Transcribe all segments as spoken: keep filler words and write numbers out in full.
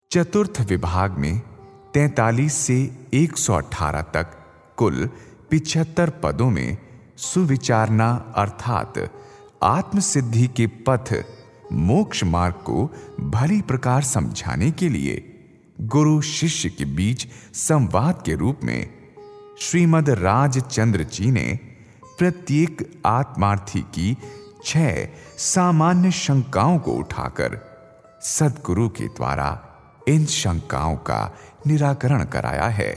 चतुर्थ विभाग में तैंतालीस से एक सौ अठारह तक कुल पिछहत्तर पदों में सुविचारना अर्थात आत्मसिद्धि के पथ मोक्ष मार्ग को भली प्रकार समझाने के लिए गुरु शिष्य के बीच संवाद के रूप में श्रीमद् राजचंद्र जी ने प्रत्येक आत्मार्थी की छह सामान्य शंकाओं को उठाकर सद्गुरु के द्वारा इन शंकाओं का निराकरण कराया है।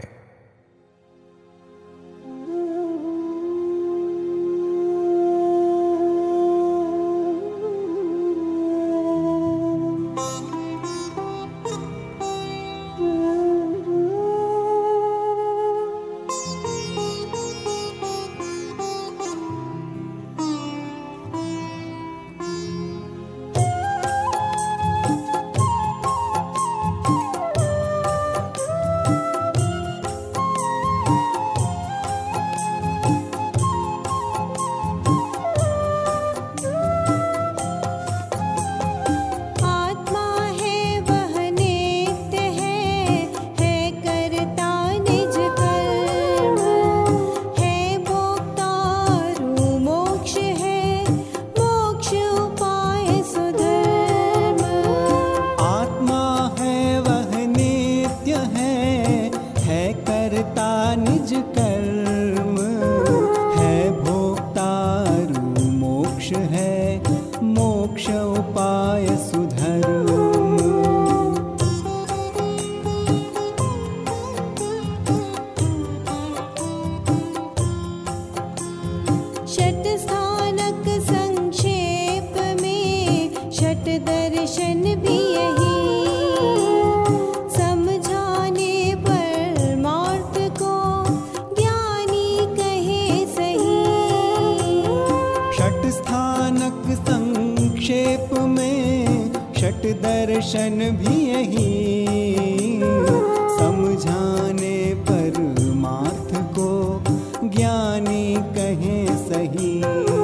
दर्शन भी यही समझाने परमार्थ को ज्ञानी कहे सही।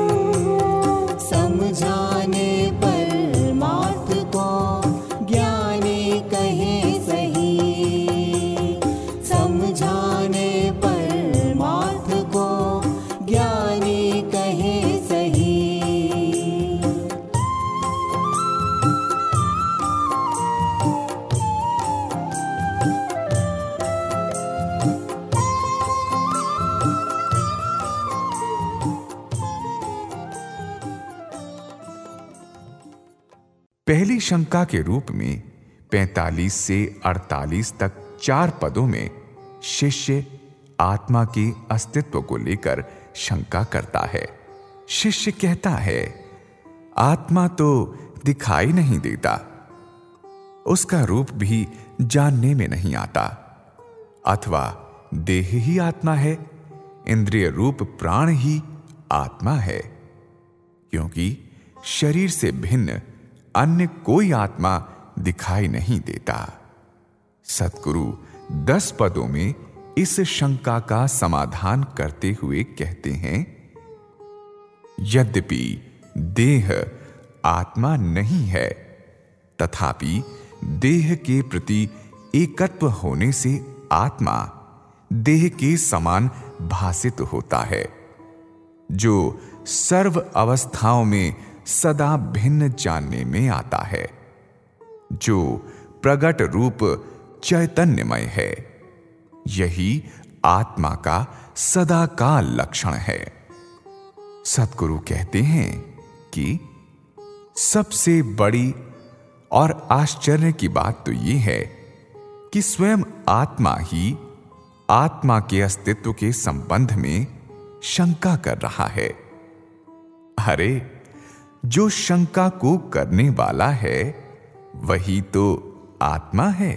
समझाने परमार्थ को ज्ञानी कहे सही। समझाने परमार्थ को ज्ञानी कहे सही। पहली शंका के रूप में पैंतालीस से अड़तालीस तक चार पदों में शिष्य आत्मा के अस्तित्व को लेकर शंका करता है। शिष्य कहता है, आत्मा तो दिखाई नहीं देता, उसका रूप भी जानने में नहीं आता, अथवा देह ही आत्मा है, इंद्रिय रूप प्राण ही आत्मा है, क्योंकि शरीर से भिन्न अन्य कोई आत्मा दिखाई नहीं देता। सद्गुरु दस पदों में इस शंका का समाधान करते हुए कहते हैं, यद्यपि देह आत्मा नहीं है, तथापि देह के प्रति एकत्व होने से आत्मा देह के समान भासित होता है, जो सर्व अवस्थाओं में सदा भिन्न जानने में आता है, जो प्रगट रूप चैतन्यमय है। यही आत्मा का सदा का लक्षण है। सद्गुरु कहते हैं कि सबसे बड़ी और आश्चर्य की बात तो यह है कि स्वयं आत्मा ही आत्मा के अस्तित्व के संबंध में शंका कर रहा है। अरे, जो शंका को करने वाला है वही तो आत्मा है।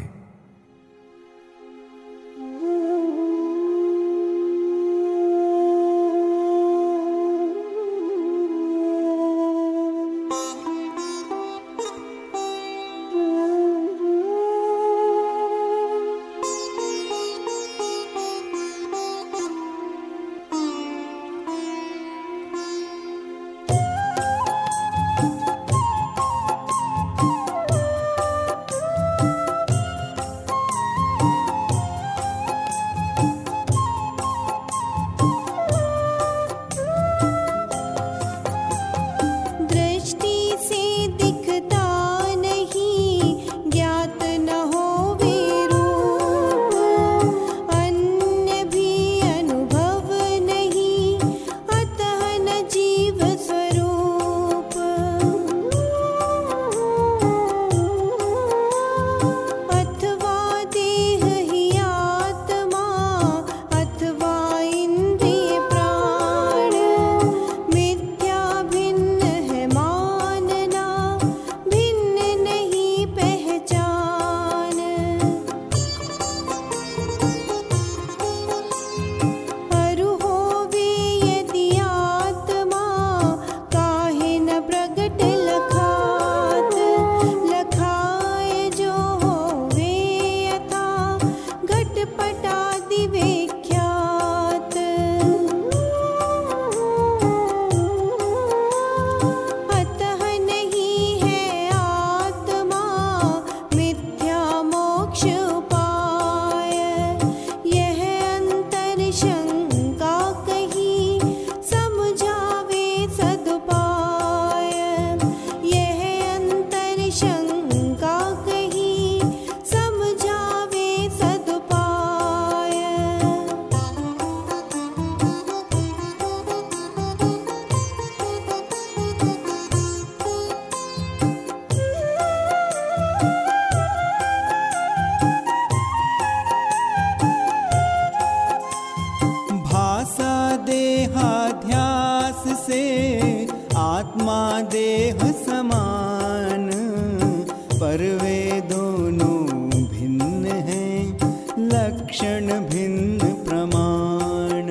देह समान, पर वे दोनों भिन्न हैं, लक्षण भिन्न प्रमाण।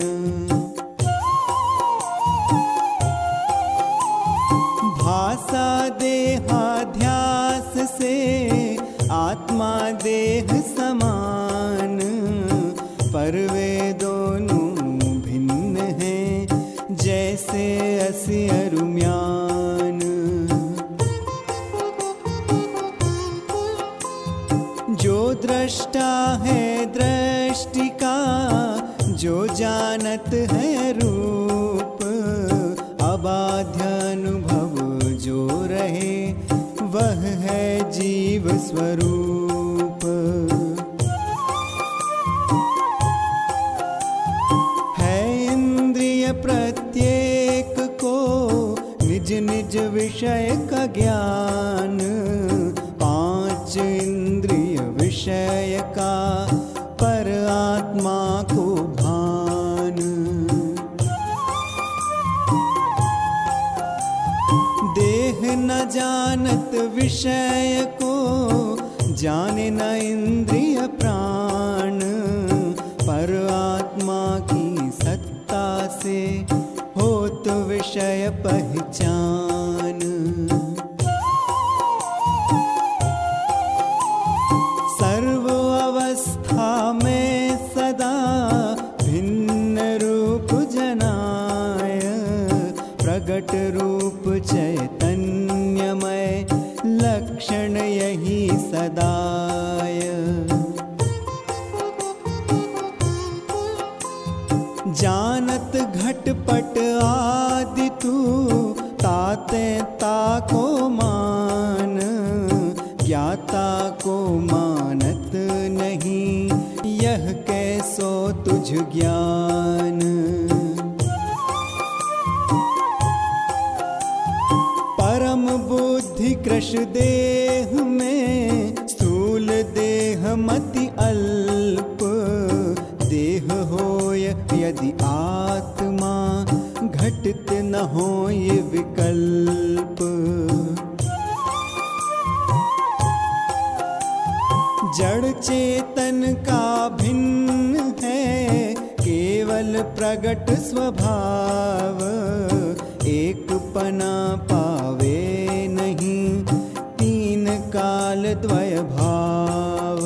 भाषा देहाध्यास से आत्मा देह समान, पर वे दोनों भिन्न हैं, जैसे असी अरुम्यान। जो दृष्टा है दृष्टि का, जो जानत है रूप, अबाध्य अनुभव जो रहे, वह है जीव स्वरूप। है इंद्रिय प्रत्येक को निज निज विषय का ज्ञान, पांच इंद्रिय विषय का पर आत्मा को भान। देह न जानत विषय को, जाने न इंद्रिय प्राण, पर आत्मा की सत्ता से होत विषय पहचान। सर्व अवस्था में सदा भिन्न रूप जनाय, प्रगट रूप चैतन्यमय, लक्षण यही सदाय। जानत घटपट आदि तू, ताते ताको मान, ज्ञाता को मानत नहीं, यह कैसो तुझ ज्ञान। परम बुद्धि कृश देह में, स्थूल देह मति अल्प, देह होय यदि आत्मा, घटित न होय विकल्प। जड़ चेतन का भिन्न है, केवल प्रगट स्वभाव, एक पना पावे नहीं, तीन काल द्वय भाव।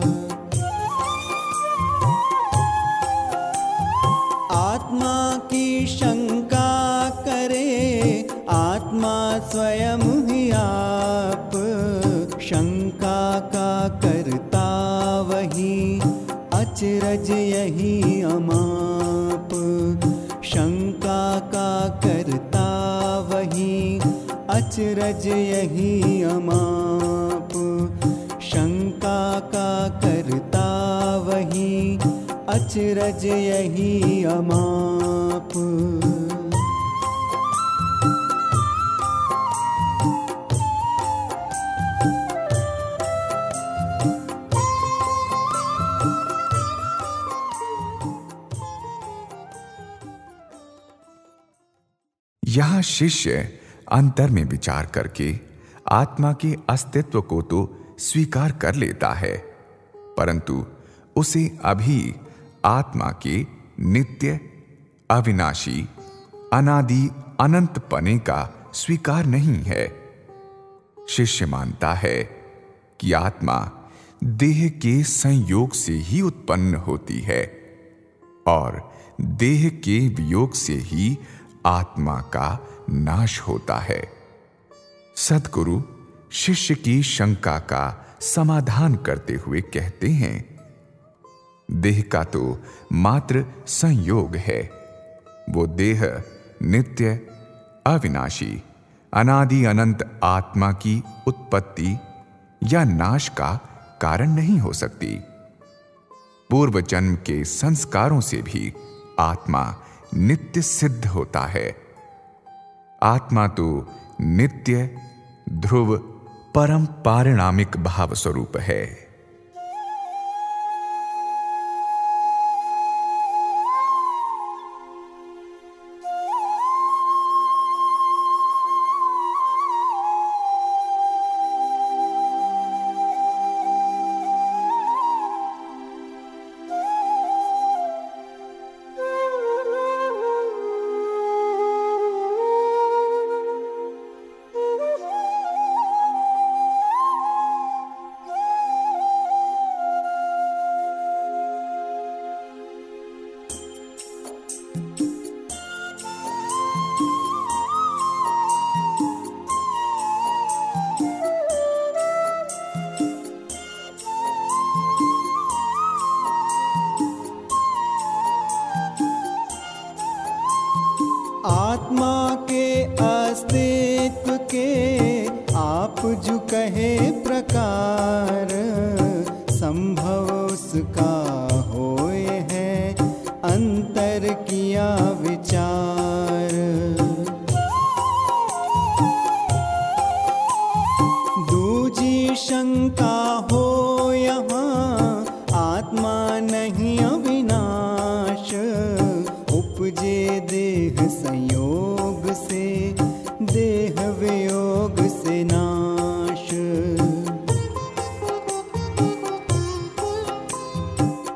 आत्मा की शंका करे, आत्मा स्वयं ही आप, शंका का करता वही, अचरज यही अमाप। शंका का करता वही, अचरज यही अमाप। शंका का करता वही, अचरज यही अमाप। यहां शिष्य अंतर में विचार करके आत्मा के अस्तित्व को तो स्वीकार कर लेता है, परंतु उसे अभी आत्मा के नित्य, अविनाशी, अनादि अनंत पने का स्वीकार नहीं है। शिष्य मानता है कि आत्मा देह के संयोग से ही उत्पन्न होती है और देह के वियोग से ही आत्मा का नाश होता है। सद्गुरु शिष्य की शंका का समाधान करते हुए कहते हैं, देह का तो मात्र संयोग है, वो देह नित्य, अविनाशी, अनादि अनंत आत्मा की उत्पत्ति या नाश का कारण नहीं हो सकती। पूर्व जन्म के संस्कारों से भी आत्मा नित्य सिद्ध होता है। आत्मा तो नित्य, ध्रुव, परम पारिणामिक भाव स्वरूप है।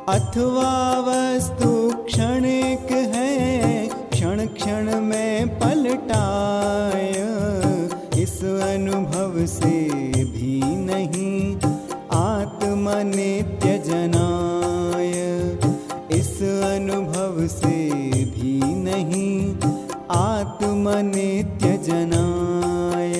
अथवा वस्तु क्षणिक है, क्षण क्षण में पलटाय, इस अनुभव से भी नहीं आत्मा नित्य जनाय, इस अनुभव से भी नहीं आत्मा नित्य जनाय।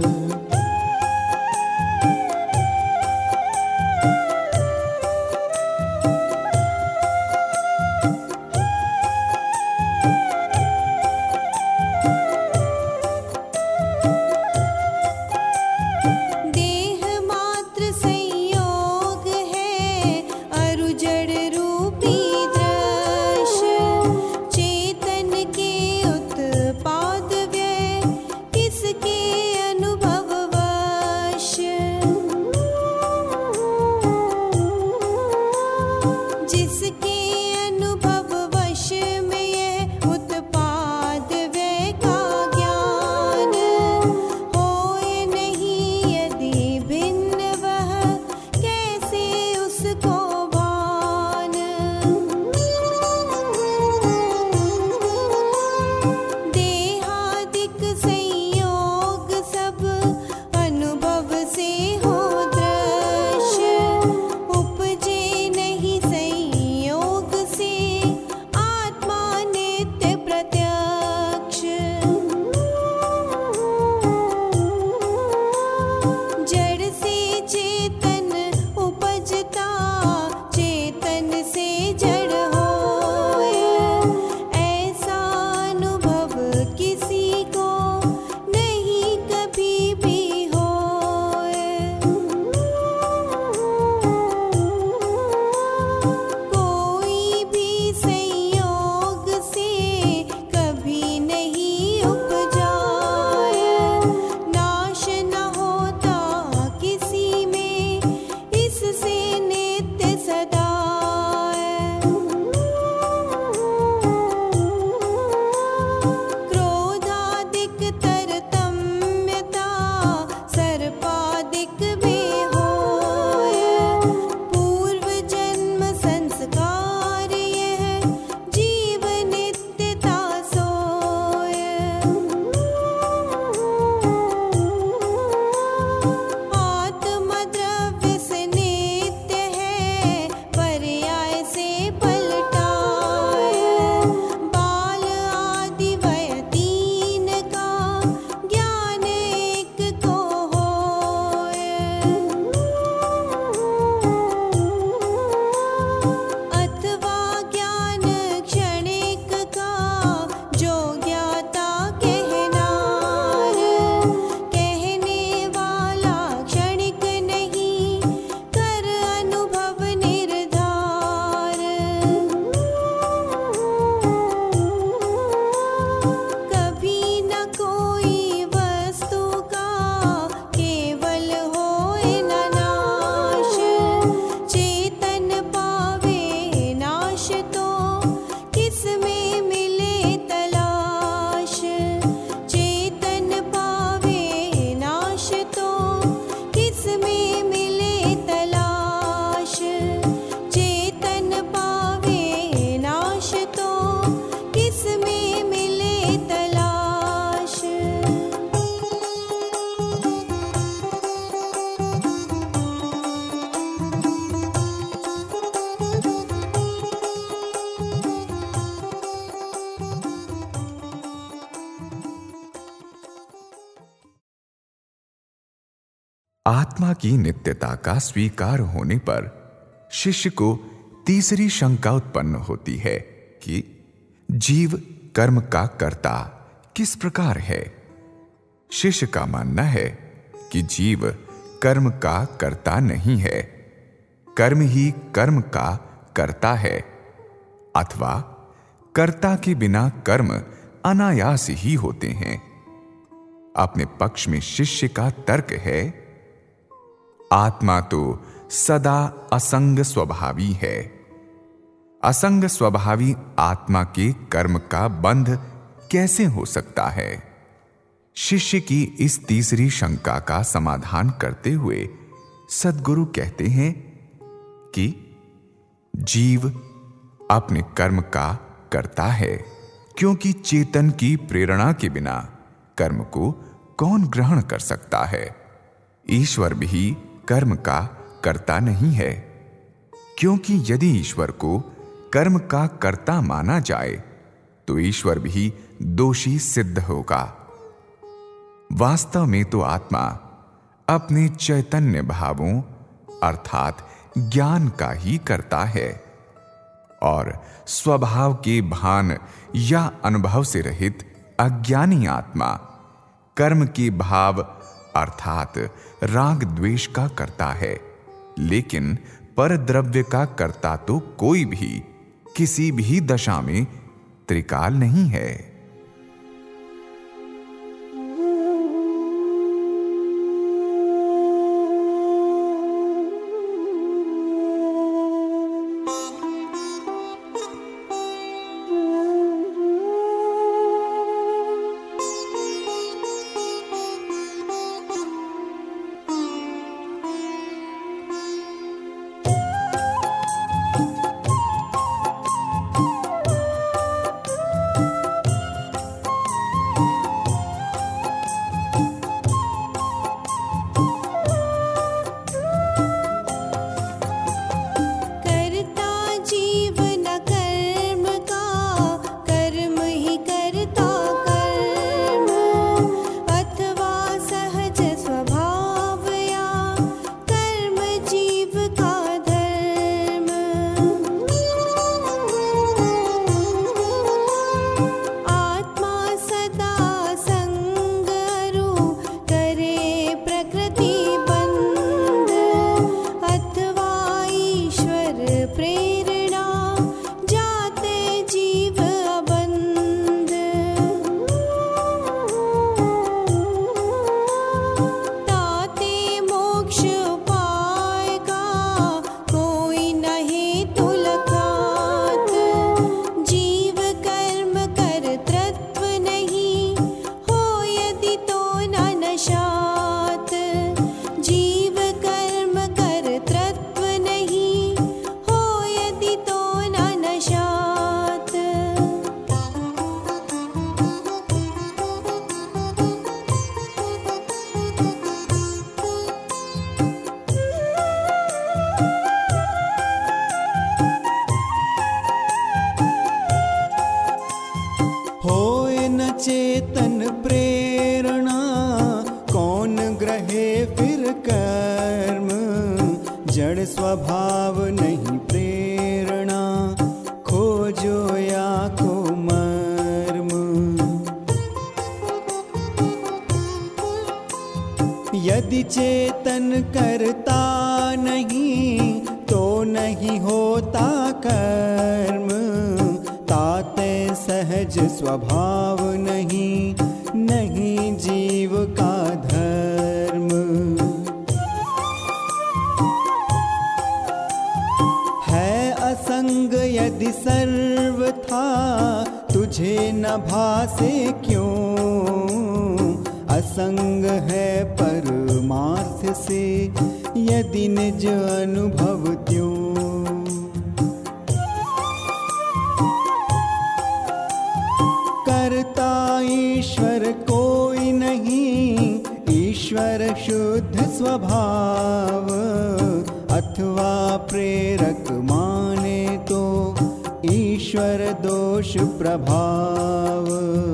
आत्मा की नित्यता का स्वीकार होने पर शिष्य को तीसरी शंका उत्पन्न होती है कि जीव कर्म का कर्ता किस प्रकार है। शिष्य का मानना है कि जीव कर्म का कर्ता नहीं है, कर्म ही कर्म का कर्ता है, अथवा कर्ता के बिना कर्म अनायास ही होते हैं। अपने पक्ष में शिष्य का तर्क है, आत्मा तो सदा असंग स्वभावी है। असंग स्वभावी आत्मा के कर्म का बंध कैसे हो सकता है। शिष्य की इस तीसरी शंका का समाधान करते हुए सद्गुरु कहते हैं कि जीव अपने कर्म का करता है, क्योंकि चेतन की प्रेरणा के बिना कर्म को कौन ग्रहण कर सकता है। ईश्वर भी कर्म का कर्ता नहीं है, क्योंकि यदि ईश्वर को कर्म का कर्ता माना जाए तो ईश्वर भी दोषी सिद्ध होगा। वास्तव में तो आत्मा अपने चैतन्य भावों अर्थात ज्ञान का ही करता है, और स्वभाव के भान या अनुभव से रहित अज्ञानी आत्मा कर्म के भाव अर्थात राग द्वेष का करता है, लेकिन परद्रव्य का कर्ता तो कोई भी किसी भी दशा में त्रिकाल नहीं है। चेतन प्रेरणा कौन ग्रहे फिर कर्म, जड़ स्वभाव नहीं प्रेरणा, खोजो या को मर्म। यदि चेतन करता नहीं तो नहीं होता कर्म, ताते सहज स्वभाव नहीं, नहीं जीव का धर्म। है असंग यदि सर्व था, तुझे न भासे क्यों, असंग है परमार्थ से, यदि निज अनुभव त्यों। करता ईश्वर कोई नहीं, ईश्वर शुद्ध स्वभाव, अथवा प्रेरक माने तो ईश्वर दोष प्रभाव।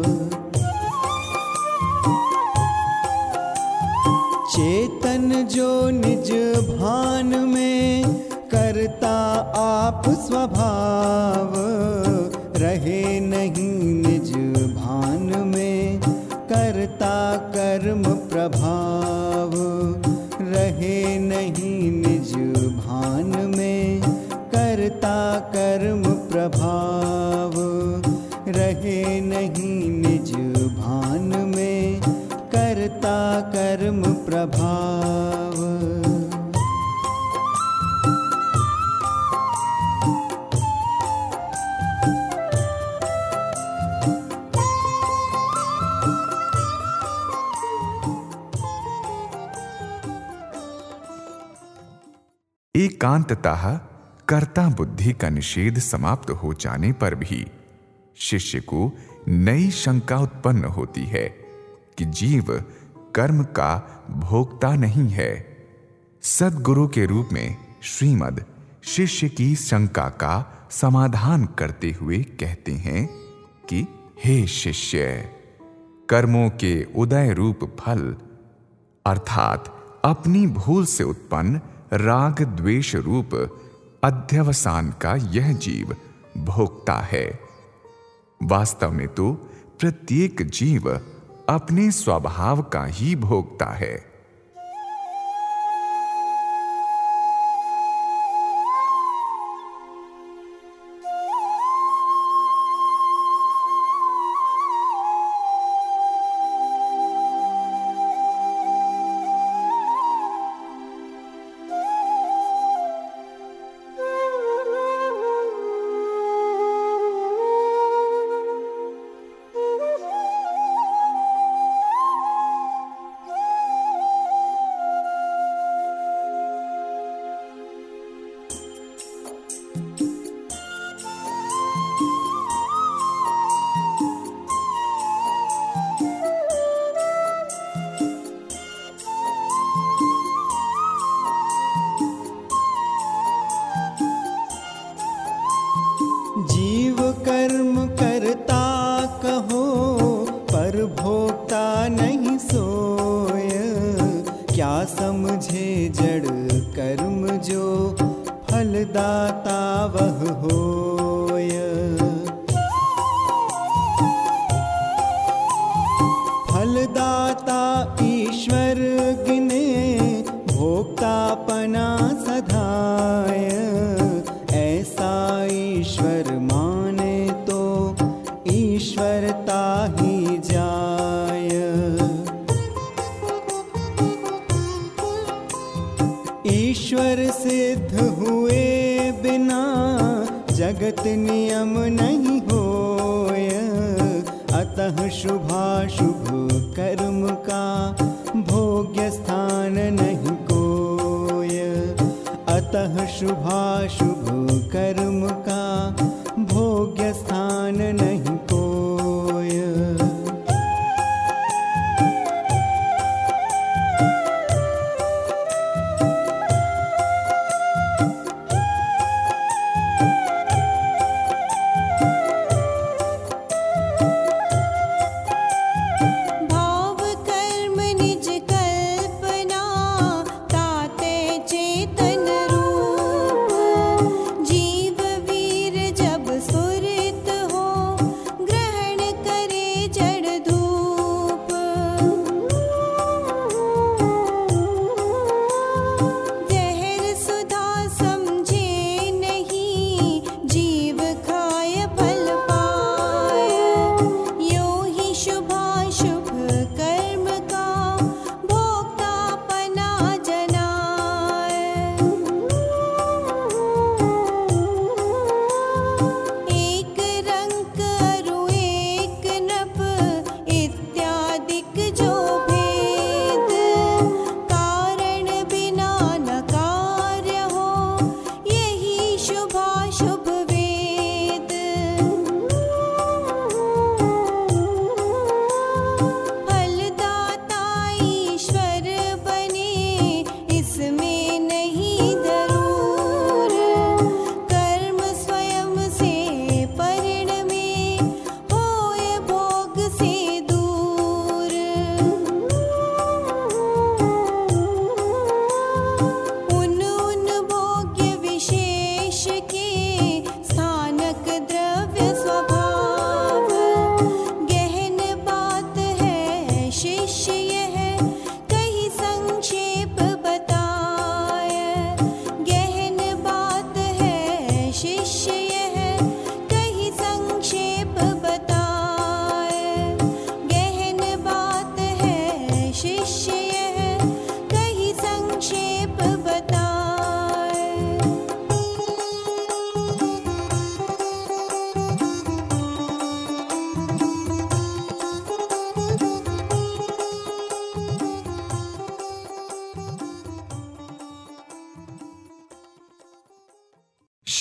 चेतन जो निज भान में करता आप स्वभाव, रहे नहीं निज भान में करता कर्म प्रभाव, रहे नहीं निज भान में करता कर्म प्रभाव, रहे नहीं निज भान में करता कर्म प्रभाव। एकांततः कर्ता बुद्धि का निषेध समाप्त हो जाने पर भी शिष्य को नई शंका उत्पन्न होती है कि जीव कर्म का भोक्ता नहीं है। सद्गुरु के रूप में श्रीमद् शिष्य की शंका का समाधान करते हुए कहते हैं कि हे शिष्य, कर्मों के उदय रूप फल अर्थात अपनी भूल से उत्पन्न राग द्वेष रूप अध्यवसान का यह जीव भोक्ता है। वास्तव में तो प्रत्येक जीव अपने स्वभाव का ही भोक्ता है। जीव कर्म करता कहो, पर भोक्ता नहीं सोय। क्या समझे जड़ कर्म जो, फलदाता वह होय। फलदाता ईश्वर गिने, भोक्तापना सधाय। ऐसा ईश्वर माने तो ईश्वरता ही जाय। ईश्वर सिद्ध हुए बिना जगत नियम नहीं होय। अतः शुभाशुभ कर्म का भोग्य स्थान नहीं कोय। अतः शुभाशुभ कर्म का भोग्य स्थान नहीं कोय। भाव कर्म निज कल्पना, ताते चेतन रूप। जीव वीर जब स्फुरित हो, ग्रहण करे जड़ धूप। जहर सुधा समझे नहीं, जीव खाय फल पाय। यो ही शुभाशुभ कर्म का भोक्तापना जनाय। एक रंक अरु एक नृप, इत्यादिक जो भेद। कारण बिना न कार्य हो, यही शुभाशुभ वेद। फलदाता ईश्वर बने, इसमें नहीं जरूर। कर्म स्वयं से परिणमे, होए भोग से दूर। उन उन भोग्य विशेष के,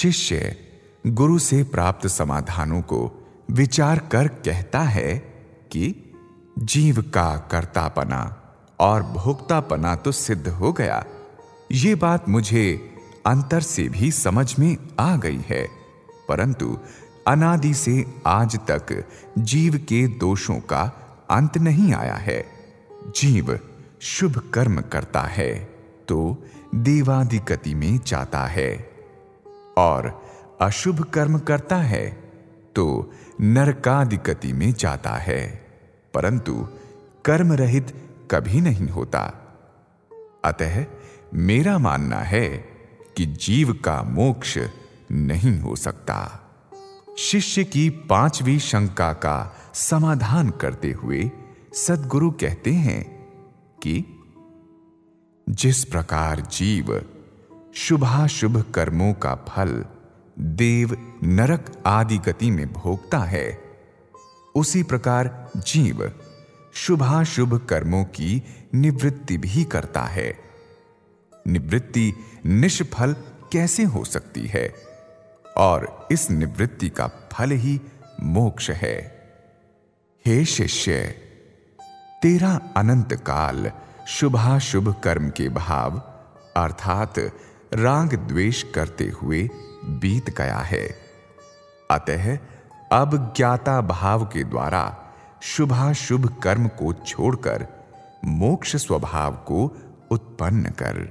शिष्य गुरु से प्राप्त समाधानों को विचार कर कहता है कि जीव का कर्तापना और भोक्तापना तो सिद्ध हो गया। ये बात मुझे अंतर से भी समझ में आ गई है, परंतु अनादि से आज तक जीव के दोषों का अंत नहीं आया है। जीव शुभ कर्म करता है तो देवादि गति में जाता है, और अशुभ कर्म करता है तो नरकादि गति में जाता है, परंतु कर्म रहित कभी नहीं होता। अतः मेरा मानना है कि जीव का मोक्ष नहीं हो सकता। शिष्य की पांचवी शंका का समाधान करते हुए सद्गुरु कहते हैं कि जिस प्रकार जीव शुभाशुभ कर्मों का फल देव नरक आदि गति में भोगता है, उसी प्रकार जीव शुभाशुभ कर्मों की निवृत्ति भी करता है। निवृत्ति निष्फल कैसे हो सकती है? और इस निवृत्ति का फल ही मोक्ष है। हे शिष्य, तेरा अनंत काल शुभाशुभ कर्म के भाव अर्थात राग द्वेष करते हुए बीत गया है। अतः अब ज्ञाता भाव के द्वारा शुभाशुभ कर्म को छोड़कर मोक्ष स्वभाव को उत्पन्न कर।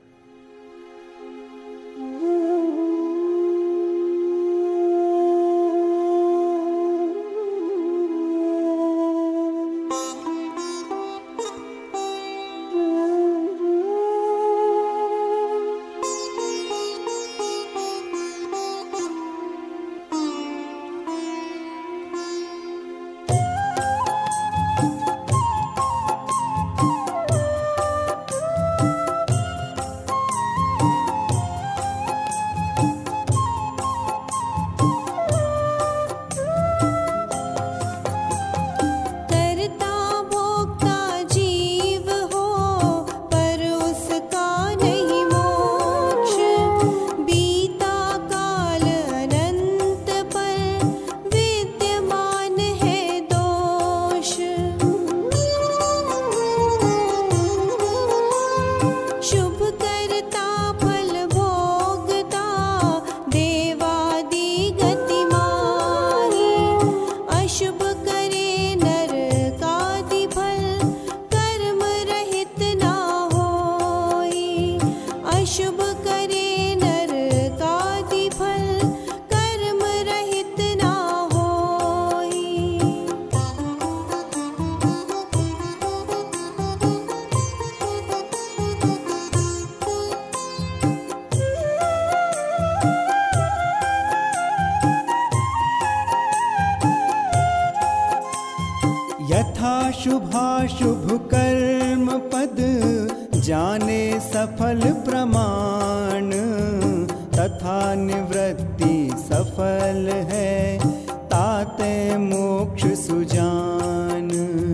शुभाशुभ कर्म पद जाने सफल प्रमाण, तथा निवृत्ति सफल है ताते मोक्ष सुजान।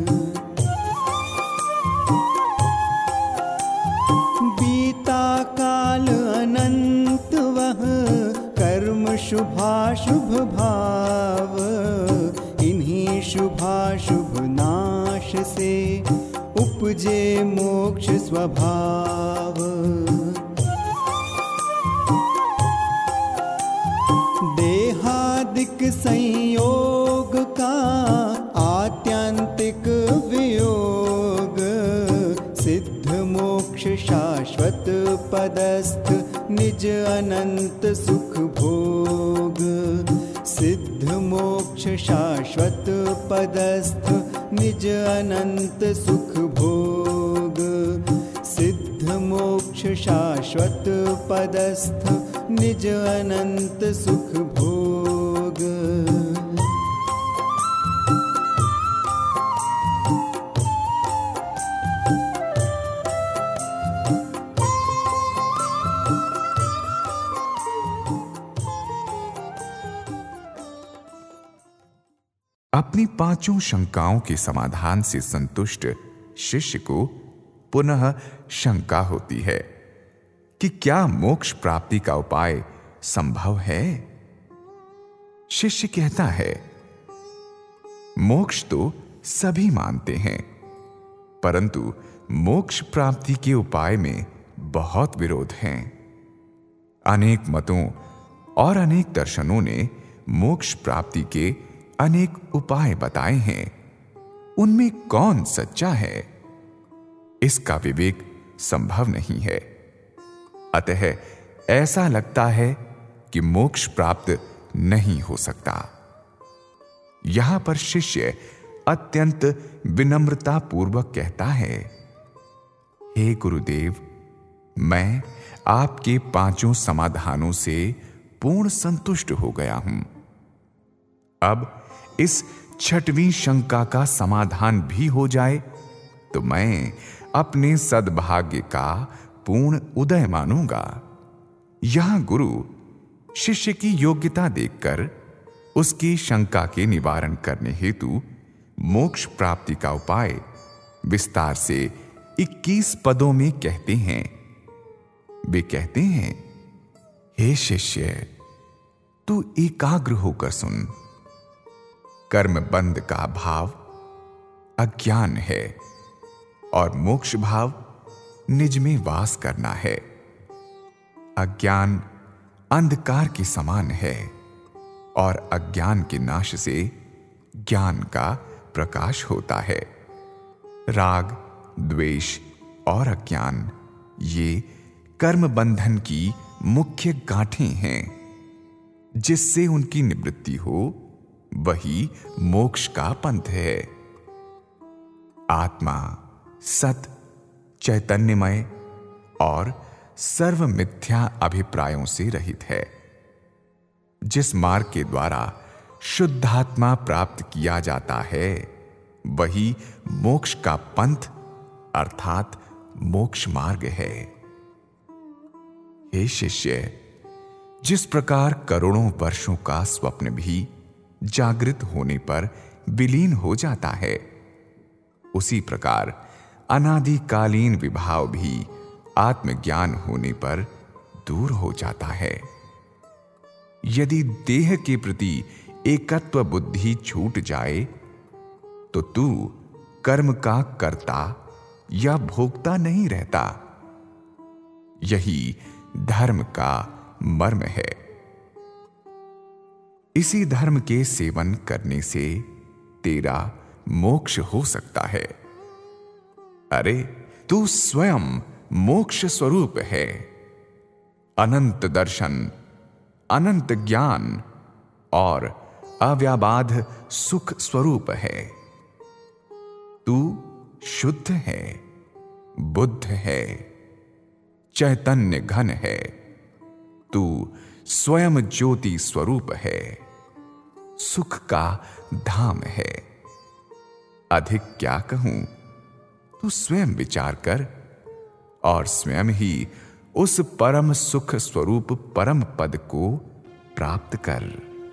बीता काल अनंत वह कर्म शुभाशुभ भाव, इन्हीं शुभाशुभ नाश से उपजे मोक्ष स्वभाव। देहादिक संयोग का आत्यंतिक वियोग, सिद्ध मोक्ष शाश्वत पदस्थ निज अनंत सुख भोग। सिद्ध मोक्ष शाश्वत पदस्थ निज अनंत सुख भोग। सिद्ध मोक्ष शाश्वत पदस्थ निज अनंत सुख भोग। अपनी पांचों शंकाओं के समाधान से संतुष्ट शिष्य को पुनः शंका होती है कि क्या मोक्ष प्राप्ति का उपाय संभव है? शिष्य कहता है, मोक्ष तो सभी मानते हैं, परंतु मोक्ष प्राप्ति के उपाय में बहुत विरोध हैं। अनेक मतों और अनेक दर्शनों ने मोक्ष प्राप्ति के अनेक उपाय बताए हैं। उनमें कौन सच्चा है, इसका विवेक संभव नहीं है। अतः ऐसा लगता है कि मोक्ष प्राप्त नहीं हो सकता। यहां पर शिष्य अत्यंत विनम्रता पूर्वक कहता है, हे गुरुदेव, मैं आपके पांचों समाधानों से पूर्ण संतुष्ट हो गया हूं। अब इस छठवीं शंका का समाधान भी हो जाए तो मैं अपने सद्भाग्य का पूर्ण उदय मानूंगा। यहां गुरु शिष्य की योग्यता देखकर उसकी शंका के निवारण करने हेतु मोक्ष प्राप्ति का उपाय विस्तार से इक्कीस पदों में कहते हैं। वे कहते हैं, हे शिष्य, तू एकाग्र होकर सुन। कर्म बंध का भाव अज्ञान है और मोक्ष भाव निज में वास करना है। अज्ञान अंधकार के समान है और अज्ञान के नाश से ज्ञान का प्रकाश होता है। राग, द्वेष और अज्ञान ये कर्म बंधन की मुख्य गांठें हैं। जिससे उनकी निवृत्ति हो वही मोक्ष का पंथ है। आत्मा सत, चैतन्यमय और सर्व मिथ्या अभिप्रायों से रहित है। जिस मार्ग के द्वारा शुद्धात्मा प्राप्त किया जाता है वही मोक्ष का पंथ अर्थात मोक्ष मार्ग है। हे शिष्य, जिस प्रकार करोड़ों वर्षों का स्वप्न भी जागृत होने पर विलीन हो जाता है, उसी प्रकार अनादिकालीन विभाव भी आत्मज्ञान होने पर दूर हो जाता है। यदि देह के प्रति एकत्व बुद्धि छूट जाए तो तू कर्म का कर्ता या भोक्ता नहीं रहता। यही धर्म का मर्म है। इसी धर्म के सेवन करने से तेरा मोक्ष हो सकता है। अरे, तू स्वयं मोक्ष स्वरूप है। अनंत दर्शन, अनंत ज्ञान और अव्याबाध सुख स्वरूप है। तू शुद्ध है, बुद्ध है, चैतन्य घन है। तू स्वयं ज्योति स्वरूप है, सुख का धाम है। अधिक क्या कहूं, तू स्वयं विचार कर और स्वयं ही उस परम सुख स्वरूप परम पद को प्राप्त कर।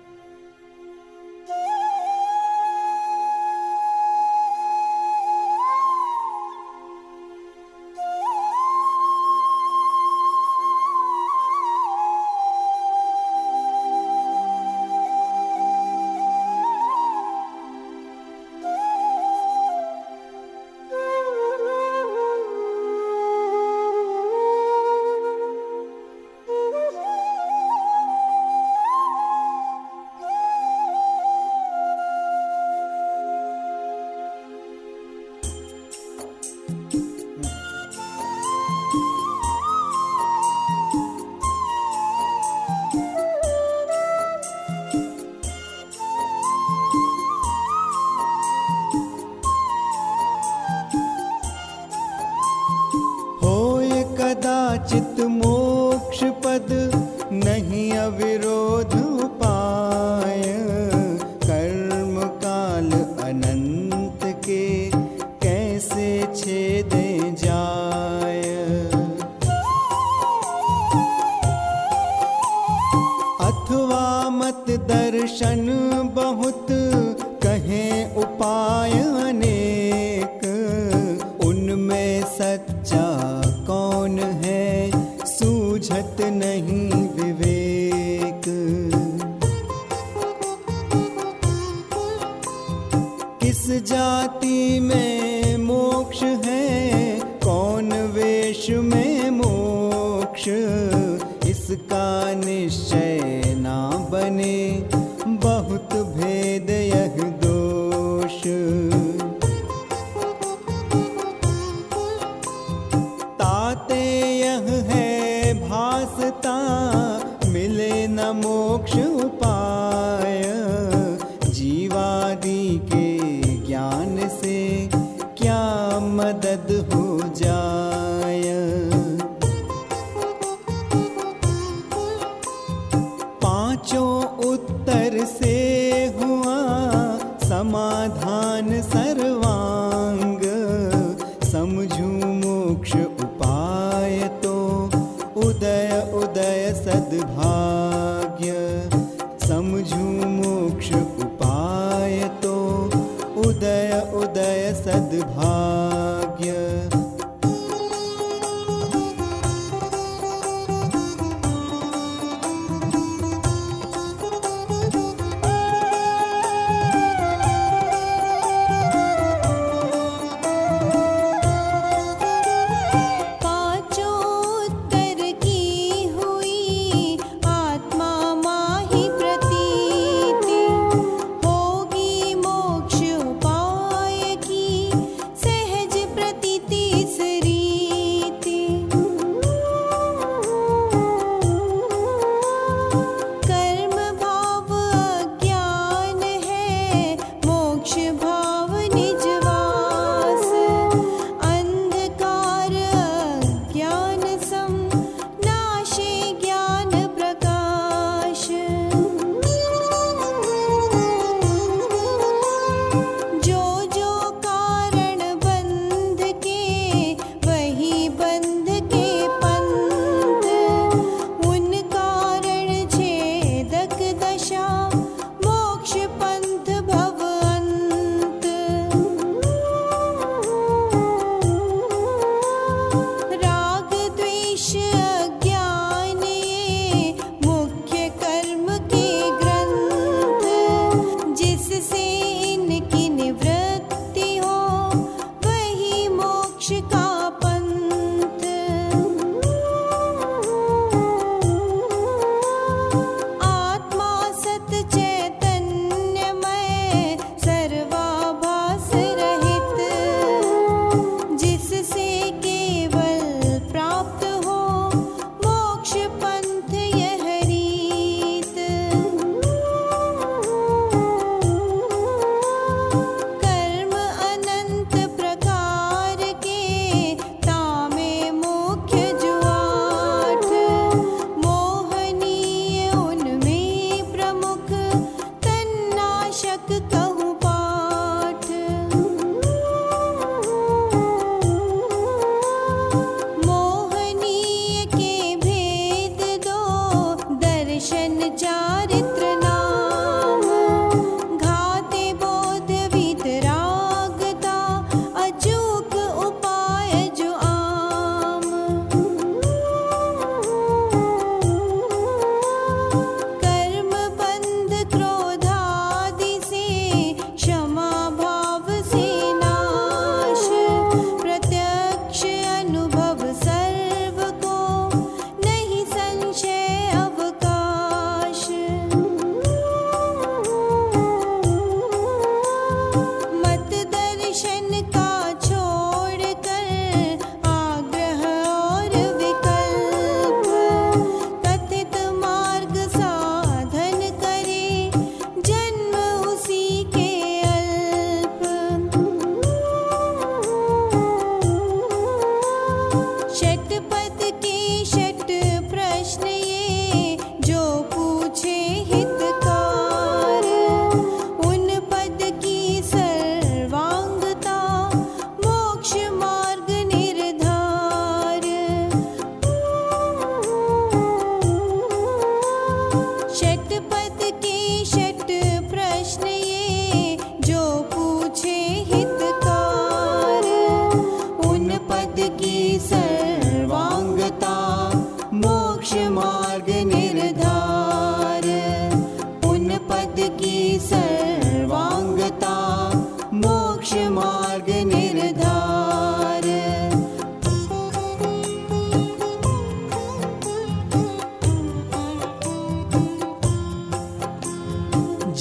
कदाचित मोक्ष पद नहीं अविरोध उपाय। कर्म काल अनंत के कैसे छेदे जाय। अथवा मत दर्शन बहुत कहें उपाय अनेक। उनमें सच्चा कौन है सूझत नहीं विवेक। हृदय ना बने, बहुत भेद यह दोष। ताते यह है भासता, मिले न मोक्ष उपाय। जीवादि के ज्ञान से क्या मदद हो जाय। पांचों उत्तर से हुआ समाधान सर्वांग। समझू मोक्ष उपाय तो उदय उदय सद्भाग्य। समझू मोक्ष उपाय तो उदय उदय सद्भाग्य।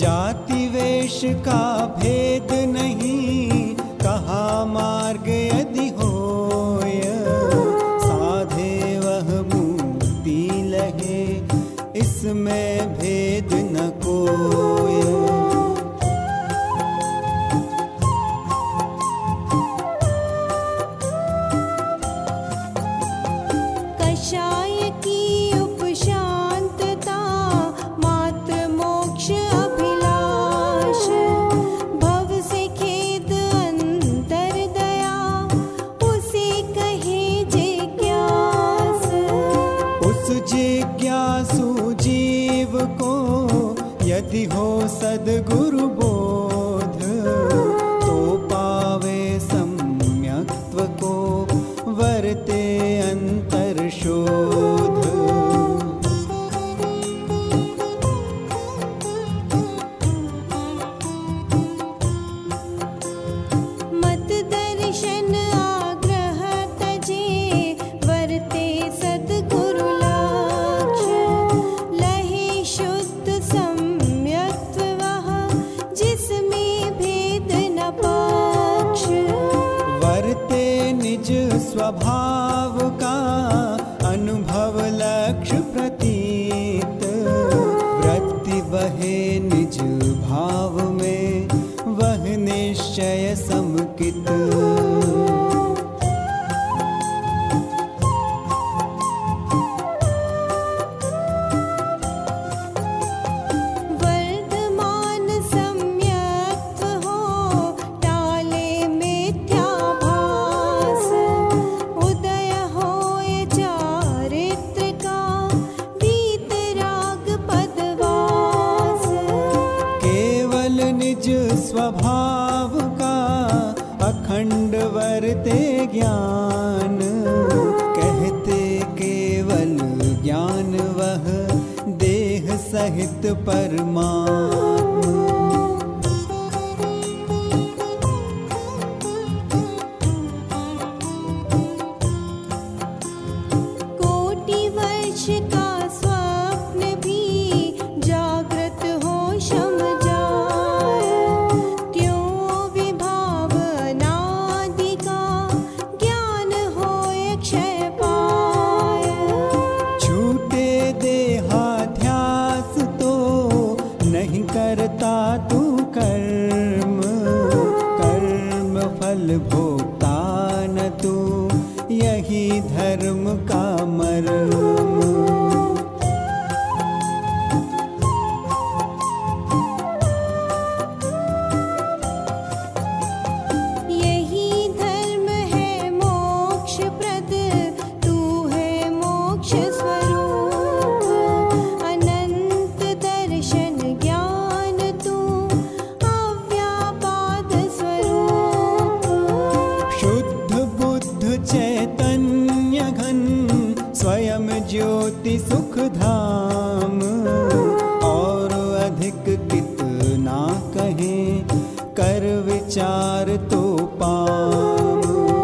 जाति वेश का भेद नहीं, कहा मार्ग यदि होय, साधे वह मुक्ति लहे, इसमें भेद न कोय। कषाय की उपशांतता, मात्र मोक्ष अभिलाष, भव से खेद अंतर दया, उसे कहे जिज्ञास। उस जिज्ञासु जीव को यदि हो सद्गुरु बोध, तो पावे सम्यक्त्व को, वर्ते अंतर शोध। मत दर्शन आग्रह तजे, वर्ते सद्गुरु लक्ष्य, लहे शुद्ध सम्यक्त्व वह, जिसमें भेद न पक्ष। वर्ते निज स्वभाव का, अनुभव लक्ष्य प्रतीत, वृत्ति बहे निज भाव में, वह निश्चय समकित। वर्तमान सम्यक्त्व हो, टाले मिथ्याभास, उदय होय चारित्र का, वीतराग पदवास। केवल निज स्वभाव का, अखंड वर्ते ज्ञान, कहते केवल ज्ञान वह, देह सहित परमात्मा। कोटि वर्ष का स्वप्न भी, जागृत हो शम जाय, त्यों विभाव अनादि का, ज्ञान होय क्षय पाय। छूटे देहाध्यास तो, नहीं करता तू कर्म, कर्म फल भोगता न तू, यही धर्म का मर्म। यही धर्म है मोक्ष प्रद, तू है मोक्ष स्वरूप, अनंत दर्शन ज्ञान तू, अव्यापाद स्वरूप। शुद्ध बुद्ध चैतन्य घन, स्वयं ज्योति सुख धाम, और अधिक कितना कहें, कर विचार तो पाम।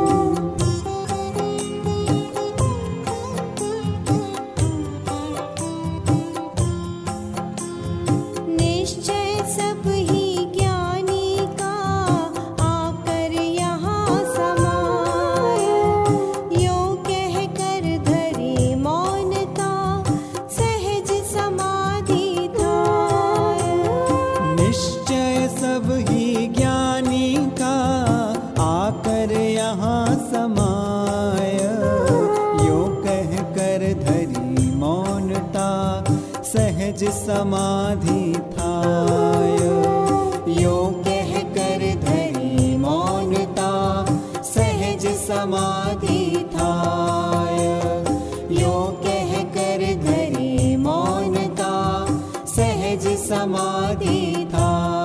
निश्चय सब ही ज्ञानी का, आकर यहाँ समाय, यो कह कर धरी मौनता, सहज समाधि धाय। निश्चय सब ही ज्ञानी का, आकर यहाँ समाय, यो कह कर धरी मौनता, सहज समाधि थाय। यो कह कर धरी मौनता, सहज समाधि थाय। यो कह कर धरी मौनता, सहज समाधि थाय।